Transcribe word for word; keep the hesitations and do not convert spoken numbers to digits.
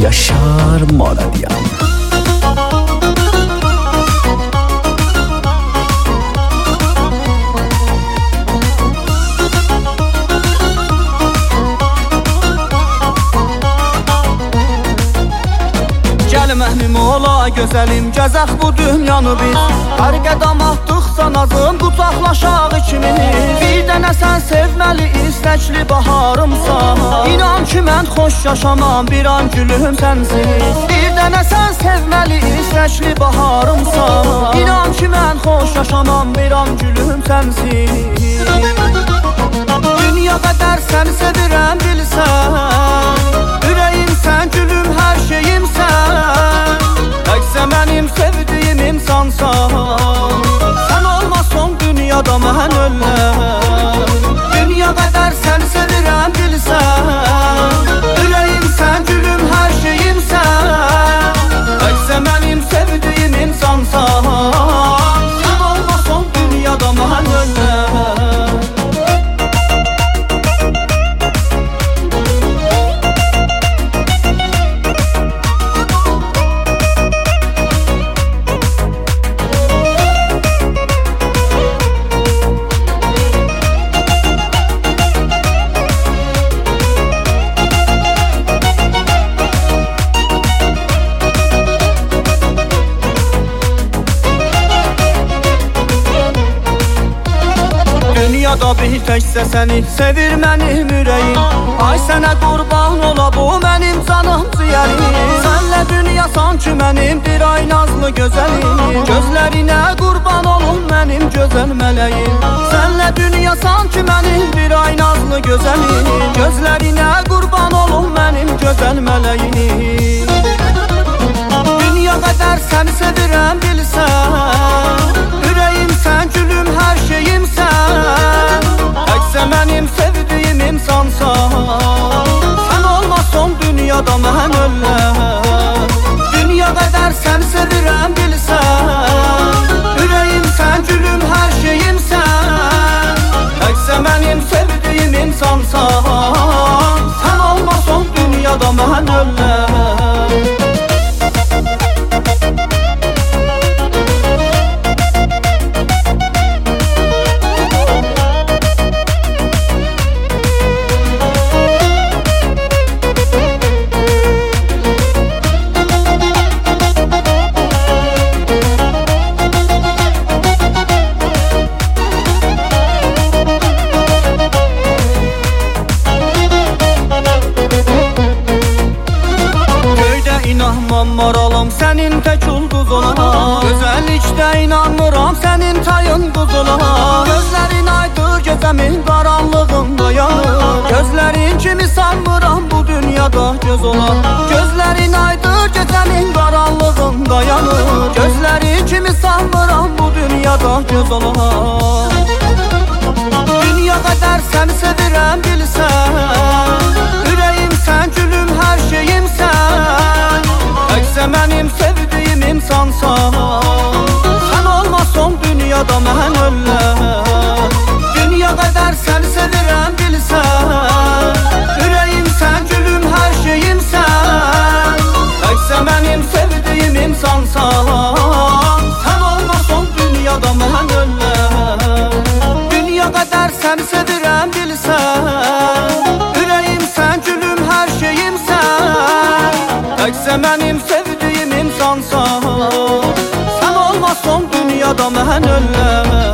Yaşar Moradia. Gəl mənim ola gözəlim, gəzək bu dünyanı biz. Hər qədəm atdıqsa nazım, qucaqlaşaq ikimiz. Bir dənə sən sevməli, istəkli baharımsan. İnan ki mən xoş yaşamam, bir an gülüm sənsiz. Bir dənə sən sevməli, istəkli baharımsan. İnan ki mən xoş yaşamam, bir an gülüm sənsiz. Dünya qədər səni sevirəm bilsən. Ürəyim sən, gülüm hər şeyimsən. Təkcə mənim sevdiyim insansan. Sən olmasan dünyada mən öləm. Dünya qədər səni sevirəm bilsən. Ürəyim sən, gülüm hər şeyimsən. Təkcə mənim sevdiyim insansan. Sən olmasan dünyada mən öləm. Dünyada bir təkcə səni sevir mənim ürəyim. Ay sənə qurban ola bu mənim canım ciyərim. Sənlə dünya sanki mənim bir ay nazlı gözəlim. Gözlərinə qurban olum mənim gözəl mələyim. Sənlə dünya sanki mənim bir ay nazlı gözəlim. Gözlərinə qurban olum mənim gözəl mələyim. Dünya qədər səni sevirəm bilsən. Ürəyim sən, gülüm hər şeyimsən. Təkcə mənim sevdiyim insansan. Sən olmasan dünyada mən öləm. Dünya qədər səni sevirəm bilsən. Ürəyim sən, gülüm hər şeyimsən. Təkcə mənim sevdiyim insansan. Sən olmasan dünyada mən öləm. İnanmam maralım sənin tək ulduz olana. Gözəllikdə inanmıram sənin tayın buz olana. Gözlərin aydır gecəmin qaranlığında yanır. Gözlərin kimi sanmıram bu dünyada göz olan. Gözlərin aydır gecəmin qaranlığında yanır. Gözlərin kimi sanmıram bu dünyada göz olan. Dünya qədər səni sevirəm bilsən. Ürəyim sən, gülüm hər şeyimsən. Təkcə mənim sevdiyim insansan. Sən olmasan dünyada mən öləm. Dünya qədər səni sevirəm bilsən. Ürəyim sən, gülüm hər şeyimsən. Təkcə mənim sevdiyim insansan. Sən olmasan dünyada mən öləm. Dünya qədər səni sevirəm bilsən. Ürəyim sən, gülüm hər şeyimsən. Təkcə mənim sevdiyim insansan. Sən olmasan dünyada mən öləm.